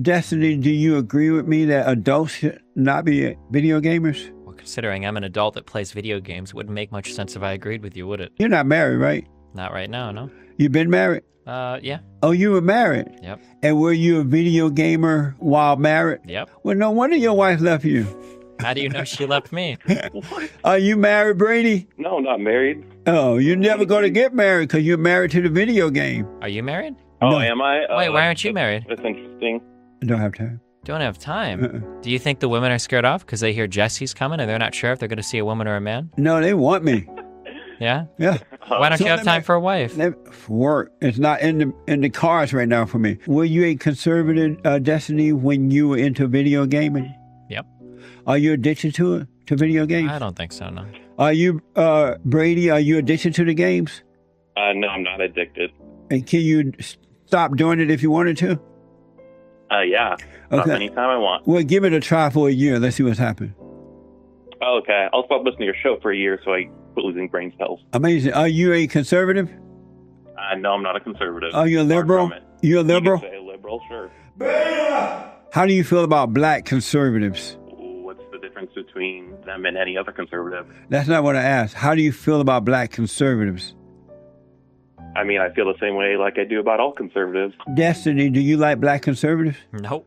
Destiny, do you agree with me that adults should not be video gamers? Well, considering I'm an adult that plays video games, it wouldn't make much sense if I agreed with you, would it? You're not married, right? Not right now, no. You been married? Yeah. Oh, you were married? Yep. And were you a video gamer while married? Yep. Well, no wonder your wife left you. How do you know she left me? Are you married, Brady? No, not married. Oh, you're never going to get married because you're married to the video game. Are you married? Oh, No. am I? Wait, why aren't you married? That's interesting. I don't have time. Don't have time. Do you think the women are scared off because they hear Jesse's coming and they're not sure if they're going to see a woman or a man? No, they want me. Yeah? Yeah. Why don't So you have let time me- for a wife? For work. It's not in the cards right now for me. Were you a conservative, Destiny, when you were into video gaming? Yep. Are you addicted to it? To video games? I don't think so, no. Are you, Brady, are you addicted to the games? No, I'm not addicted. And can you stop doing it if you wanted to? Yeah. Stop Okay. anytime I want. Well, give it a try for a year. Let's see what's happened. Oh, okay. I'll stop listening to your show for a year so I quit losing brain cells. Amazing. Are you a conservative? No, I'm not a conservative. Are you a Far liberal? from it. You a You liberal? can say a liberal, sure. How do you feel about black conservatives? What's the difference between them and any other conservative? That's not what I asked. How do you feel about black conservatives? I mean, I feel the same way like I do about all conservatives. Destiny, do you like black conservatives? Nope.